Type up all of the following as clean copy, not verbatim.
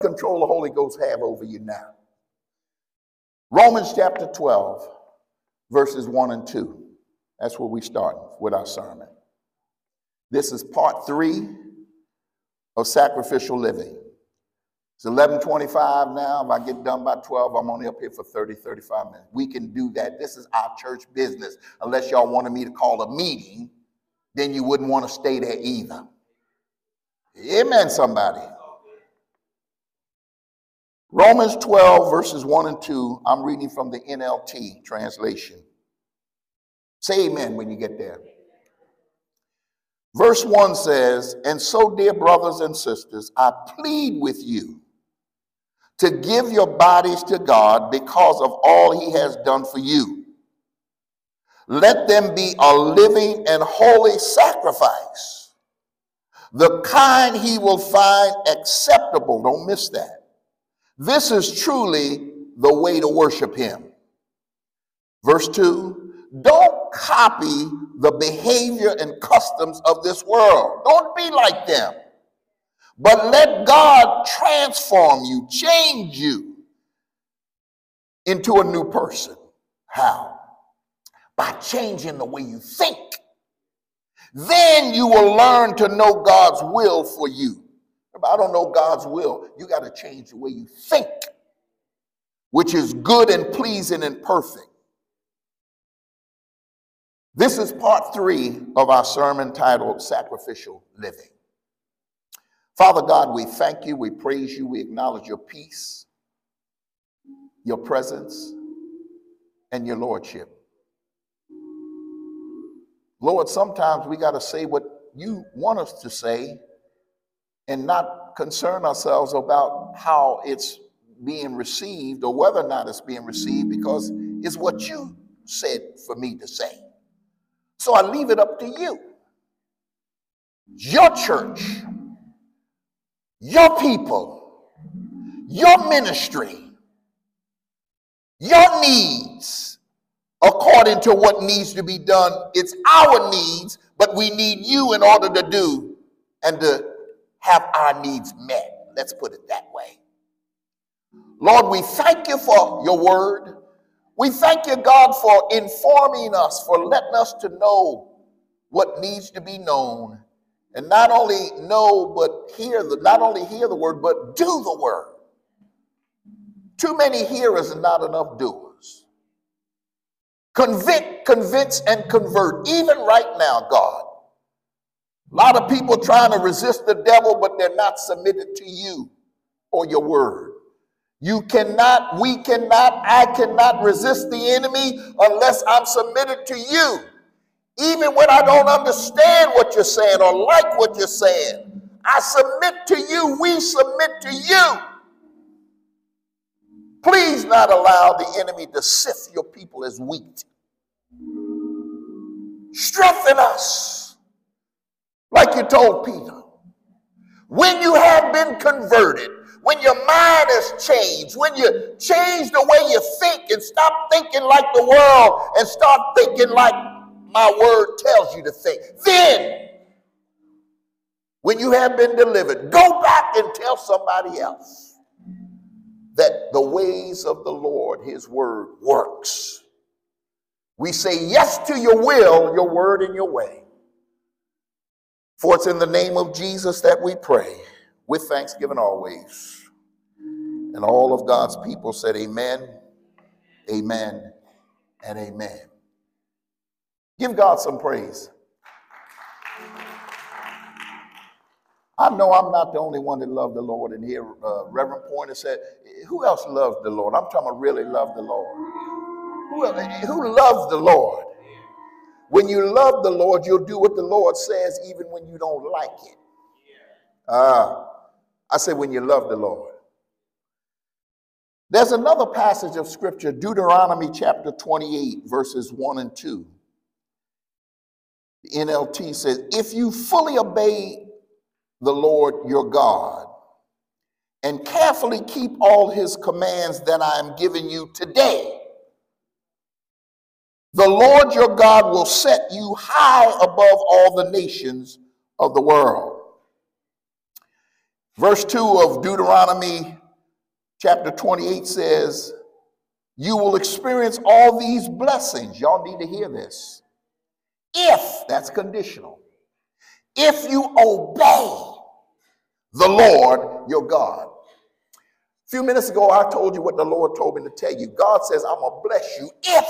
Control the Holy Ghost have over you now. Romans chapter 12, verses 1 and 2. That's where we start with our sermon. This is part 3 of sacrificial living. It's 11:25 now. If I get done by 12, I'm only up here for 30, 35 minutes. We can do that. This is our church business. Unless y'all wanted me to call a meeting, then you wouldn't want to stay there either. Amen, somebody. Romans 12, verses 1 and 2. I'm reading from the NLT translation. Say amen when you get there. Verse 1 says, "And so, dear brothers and sisters, I plead with you to give your bodies to God because of all he has done for you. Let them be a living and holy sacrifice, the kind he will find acceptable." Don't miss that. This is truly the way to worship him. Verse 2, don't copy the behavior and customs of this world. Don't be like them. But let God transform you, change you into a new person. How? By changing the way you think. Then you will learn to know God's will for you. If I don't know God's will, you got to change the way you think, which is good and pleasing and perfect. This is part 3 of our sermon titled Sacrificial Living. Father God, we thank you, we praise you, we acknowledge your peace, your presence, and your lordship. Lord, sometimes we got to say what you want us to say and not concern ourselves about how it's being received or whether or not it's being received, because it's what you said for me to say. So I leave it up to you. Your church, your people, your ministry, your needs, according to what needs to be done. It's our needs, but we need you in order to do and to have our needs met. Let's put it that way. Lord, we thank you for your word. We thank you, God, for informing us, for letting us to know what needs to be known. And not only know, but not only hear the word, but do the word. Too many hearers and not enough doers. Convict, convince, and convert. Even right now, God. A lot of people trying to resist the devil, but they're not submitted to you or your word. You cannot, we cannot, I cannot resist the enemy unless I'm submitted to you. Even when I don't understand what you're saying or like what you're saying, I submit to you, we submit to you. Please not allow the enemy to sift your people as wheat. Strengthen us. Like you told Peter, when you have been converted, when your mind has changed, when you change the way you think and stop thinking like the world and start thinking like my word tells you to think, then when you have been delivered, go back and tell somebody else that the ways of the Lord, his word, works. We say yes to your will, your word, and your way. For it's in the name of Jesus that we pray, with thanksgiving always. And all of God's people said amen, amen, and amen. Give God some praise. I know I'm not the only one that loved the Lord in here. Reverend Pointer said, who else loves the Lord? I'm talking about really love the Lord. Who loves the Lord? When you love the Lord, you'll do what the Lord says even when you don't like it. I say when you love the Lord. There's another passage of scripture, Deuteronomy chapter 28, verses 1 and 2. The NLT says, if you fully obey the Lord your God and carefully keep all his commands that I am giving you today, the Lord your God will set you high above all the nations of the world. Verse 2 of Deuteronomy chapter 28 says, you will experience all these blessings. Y'all need to hear this. If, that's conditional, if you obey the Lord your God. A few minutes ago, I told you what the Lord told me to tell you. God says, I'm going to bless you if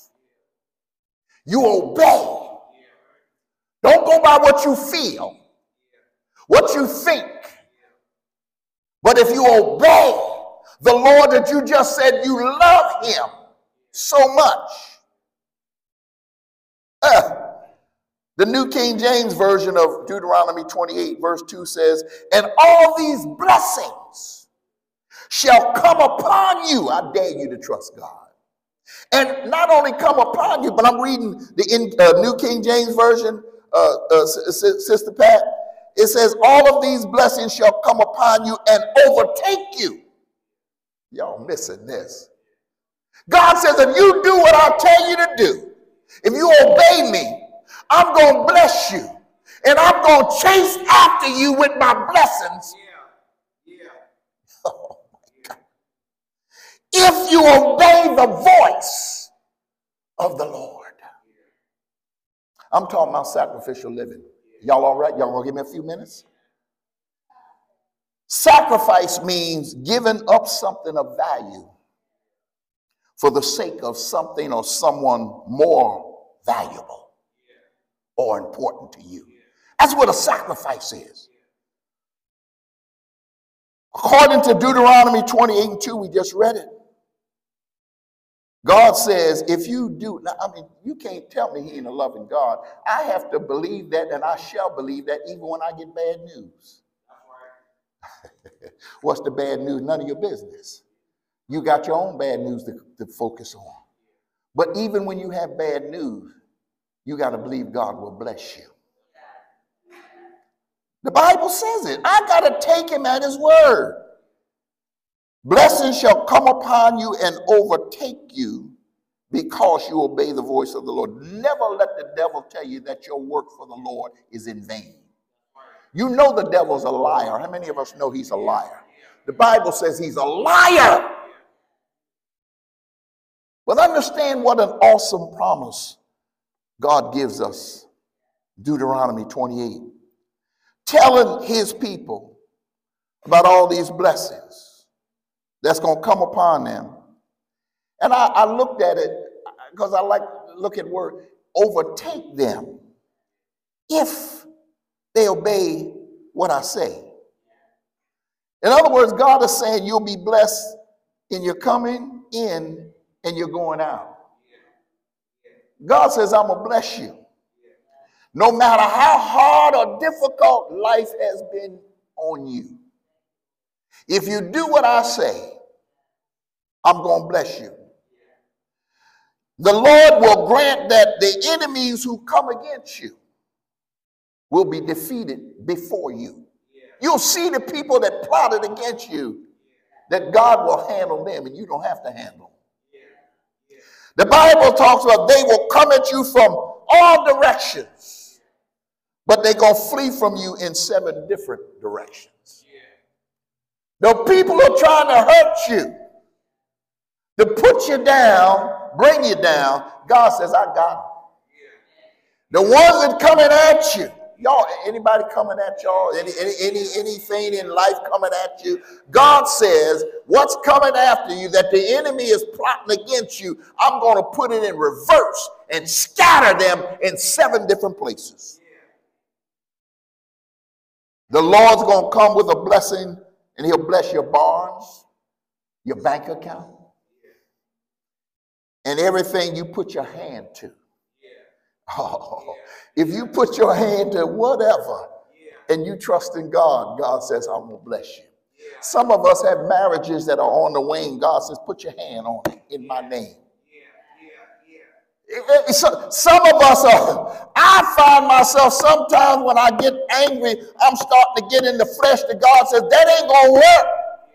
you obey. Don't go by what you feel, what you think. But if you obey the Lord that you just said you love him so much. The New King James Version of Deuteronomy 28 verse 2 says, and all these blessings shall come upon you. I dare you to trust God. And not only come upon you, but I'm reading the New King James Version, Sister Pat. It says, all of these blessings shall come upon you and overtake you. Y'all missing this. God says, if you do what I tell you to do, if you obey me, I'm going to bless you. And I'm going to chase after you with my blessings. Oh my God. If you obey the voice of the Lord. I'm talking about sacrificial living. Y'all all right? Y'all going to give me a few minutes? Sacrifice means giving up something of value for the sake of something or someone more valuable or important to you. That's what a sacrifice is. According to Deuteronomy 28:2, we just read it. God says, if you do, now, I mean, you can't tell me he ain't a loving God. I have to believe that, and I shall believe that even when I get bad news. What's the bad news? None of your business. You got your own bad news to focus on. But even when you have bad news, you got to believe God will bless you. The Bible says it. I got to take him at his word. Blessings shall come upon you and overtake you because you obey the voice of the Lord. Never let the devil tell you that your work for the Lord is in vain. You know the devil's a liar. How many of us know he's a liar? The Bible says he's a liar. But understand what an awesome promise God gives us. Deuteronomy 28. Telling his people about all these blessings that's going to come upon them. And I looked at it because I like to look at word, overtake them if they obey what I say. In other words, God is saying you'll be blessed in your coming in and you're going out. God says, I'm going to bless you. No matter how hard or difficult life has been on you. If you do what I say, I'm going to bless you. The Lord will grant that the enemies who come against you will be defeated before you. You'll see the people that plotted against you, that God will handle them and you don't have to handle them. The Bible talks about they will come at you from all directions, but they're going to flee from you in 7 different directions. The people are trying to hurt you, to put you down, bring you down. God says, I got them. The ones that coming at you, y'all, anybody coming at y'all, anything in life coming at you, God says, what's coming after you that the enemy is plotting against you, I'm going to put it in reverse and scatter them in 7 different places. The Lord's going to come with a blessing and he'll bless your barns, your bank account, and everything you put your hand to. Oh, if you put your hand to whatever and you trust in God, God says, I'm going to bless you. Some of us have marriages that are on the wane. God says, put your hand on it in my name. Some of us are, I find myself sometimes when I get angry, I'm starting to get in the flesh that God says, that ain't going to work.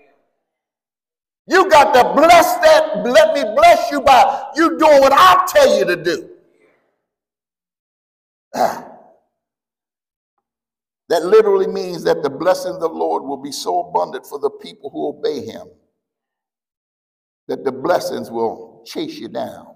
You got to bless that. Let me bless you by you doing what I tell you to do. That That literally means that the blessings of the Lord will be so abundant for the people who obey him that the blessings will chase you down.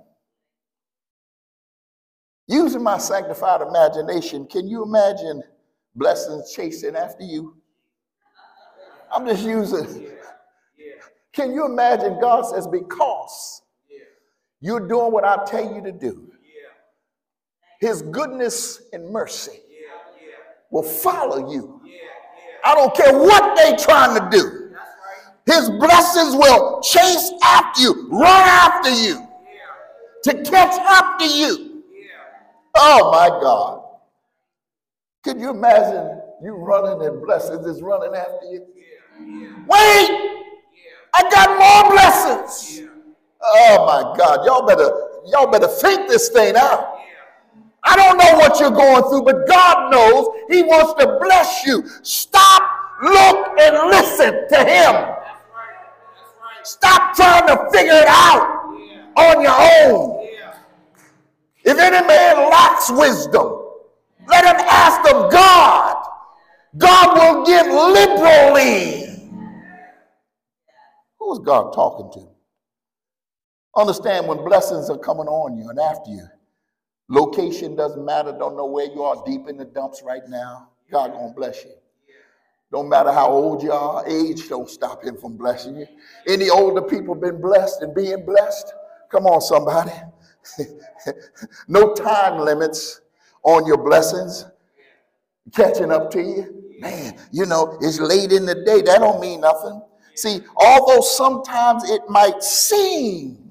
Using my sanctified imagination, can you imagine blessings chasing after you? I'm just using. Can you imagine God says, because you're doing what I tell you to do, his goodness and mercy will follow you. I don't care what they're trying to do. His blessings will chase after you, run after you, to catch up to you. Oh my God. Could you imagine you running and blessings is running after you? Wait! I got more blessings. Oh my God. Y'all better think this thing out. I don't know what you're going through, but God knows. He wants to bless you. Stop, look, and listen to him. Stop trying to figure it out on your own. If any man lacks wisdom, let him ask of God. God will give liberally. Who is God talking to? Understand, when blessings are coming on you and after you, location doesn't matter. Don't know where you are, deep in the dumps right now. God gonna bless you. Don't matter how old you are, age don't stop him from blessing you. Any older people been blessed and being blessed? Come on, somebody. No time limits on your blessings catching up to you. Man, you know, it's late in the day. That don't mean nothing. See, although sometimes it might seem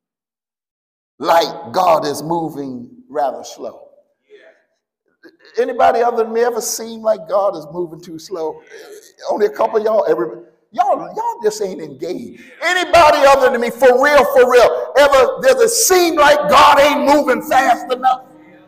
like God is moving rather slow. Anybody other than me ever seem like God is moving too slow? Only a couple of y'all. Y'all just ain't engaged. Anybody other than me, for real, ever does it seem like God ain't moving fast enough?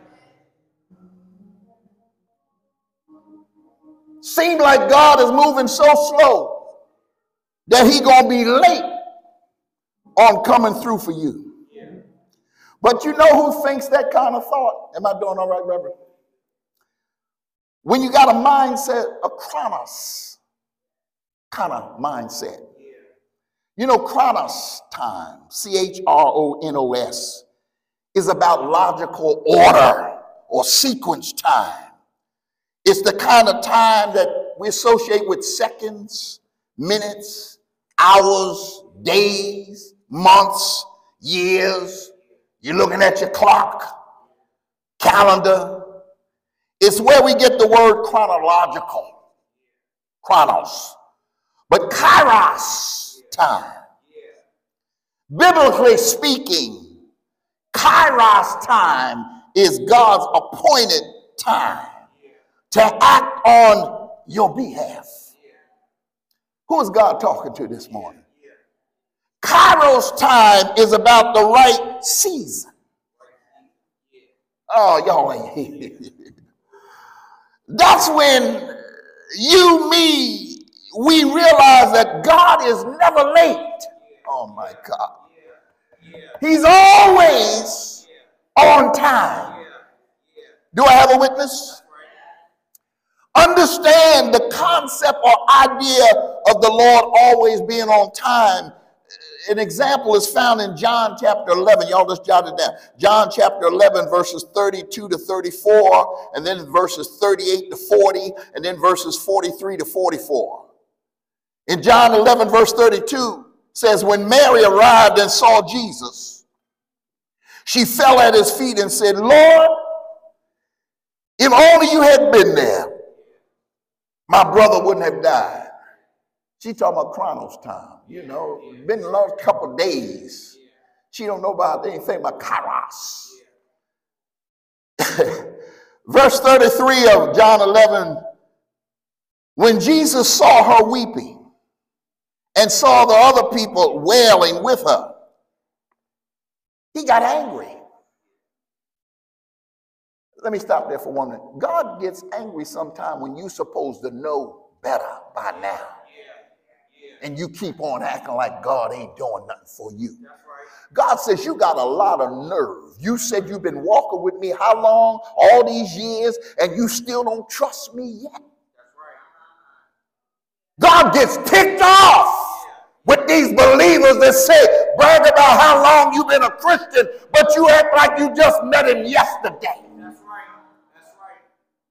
Seem like God is moving so slow that he gonna be late on coming through for you. But you know who thinks that kind of thought? Am I doing all right, Reverend? When you got a mindset, a chronos kind of mindset. You know, chronos time, CHRONOS, is about logical order or sequence time. It's the kind of time that we associate with seconds, minutes, hours, days, months, years. You're looking at your clock, calendar. It's where we get the word chronological, chronos. But kairos time, biblically speaking, kairos time is God's appointed time to act on your behalf. Who is God talking to this morning? Kairos time is about the right season. Oh, y'all ain't here. That's when you, me, we realize that God is never late. Oh my God. He's always on time. Do I have a witness? Understand the concept or idea of the Lord always being on time. An example is found in John chapter 11. Y'all just jot it down. John chapter 11, verses 32 to 34, and then verses 38 to 40, and then verses 43 to 44. In John 11, verse 32, says, when Mary arrived and saw Jesus, she fell at his feet and said, Lord, if only you had been there, my brother wouldn't have died. She talking about chronos time. You know, been a long couple days. She don't know about anything about kairos. Verse 33 of John 11, when Jesus saw her weeping and saw the other people wailing with her, he got angry. Let me stop there for 1 minute. God gets angry sometime when you're supposed to know better by now. And you keep on acting like God ain't doing nothing for you. God says you got a lot of nerve. You said you've been walking with me how long? All these years, and you still don't trust me yet. God gets ticked off with these believers that say, brag about how long you've been a Christian, but you act like you just met him yesterday. That's right. That's right.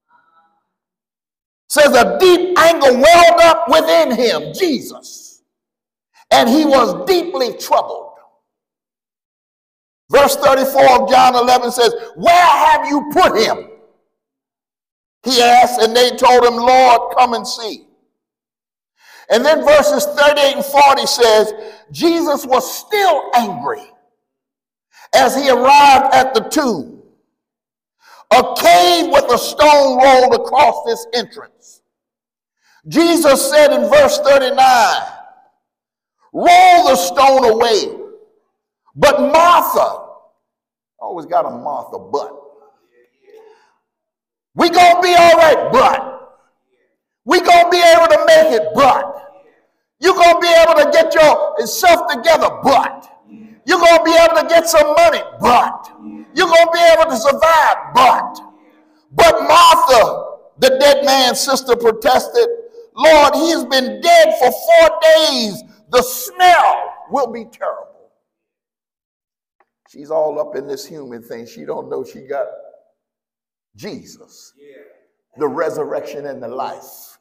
Says a deep anger welled up within him, Jesus, and he was deeply troubled. Verse 34 of John 11 says, where have you put him? He asked, and they told him, Lord, come and see. And then verses 38 and 40 says, Jesus was still angry as he arrived at the tomb. A cave with a stone rolled across this entrance. Jesus said in verse 39, roll the stone away. But Martha, always got a Martha, but. We gonna be all right, but. We gonna be able to make it, but. You're gonna be able to get yourself together, but. You're gonna be able to get some money, but. You're gonna be able to survive, but. But Martha, the dead man's sister, protested, Lord, he has been dead for 4 days. The smell will be terrible. She's all up in this human thing. She don't know she got Jesus, the resurrection and the life.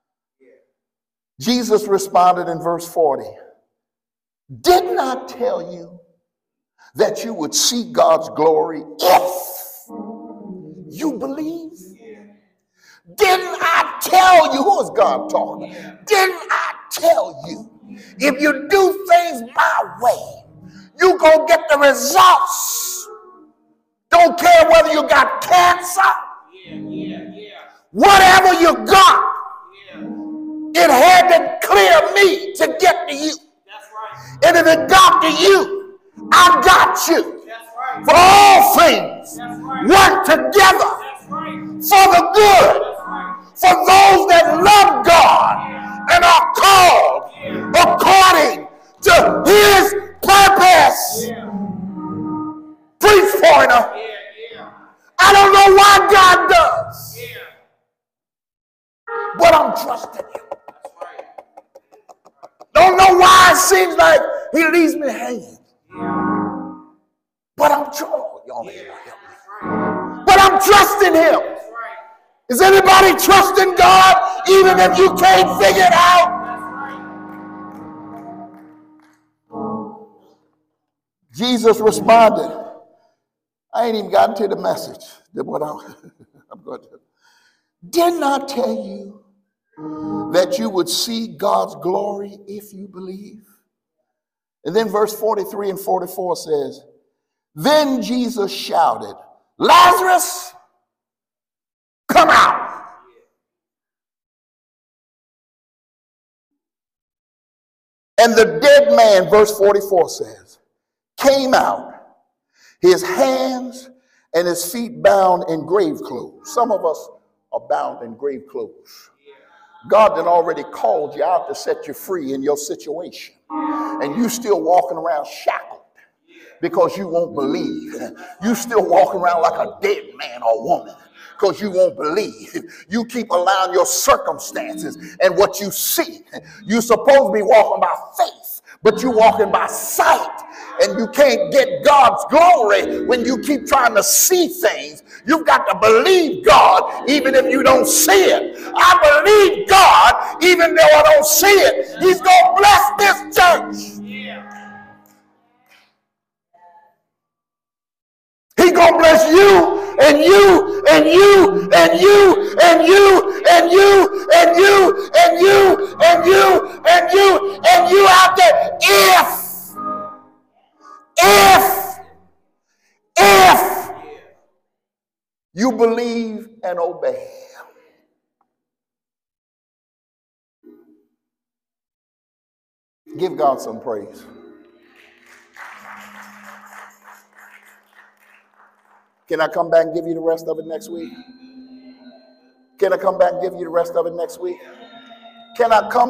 Jesus responded in verse 40, didn't I tell you that you would see God's glory if you believe? Didn't I tell you? Who is God talking? Didn't I tell you if you do things my way, you gonna get the results? Don't care whether you got cancer, whatever you got, it had to clear me to get to you. And if it got to you, I got you. For all things work together for the good, for those that love God and are called according to his purpose. Preach, pointer. I don't know why God does, but I'm trusting him. Don't know why it seems like he leaves me hanging, but I'm but I'm trusting him. Is anybody trusting God even if you can't figure it out? Jesus responded, I ain't even gotten to the message. I'm going to. Didn't I tell you that you would see God's glory if you believe? And then verse 43 and 44 says, then Jesus shouted, Lazarus, come out. And the dead man, verse 44 says, came out, his hands and his feet bound in grave clothes. Some of us are bound in grave clothes. God had already called you out to set you free in your situation, and you still walking around shackled because you won't believe. You still walking around like a dead man or woman because you won't believe. You keep allowing your circumstances and what you see. You're supposed to be walking by faith, but you're walking by sight, and you can't get God's glory when you keep trying to see things. You've got to believe God even if you don't see it. I believe God even though I don't see it. He's going to bless this church. He's going to bless you and you and you and you and you and you and you and you and you and you and you out there if you believe and obey. Give God some praise. Can I come back and give you the rest of it next week? Can I come back and give you the rest of it next week? Can I come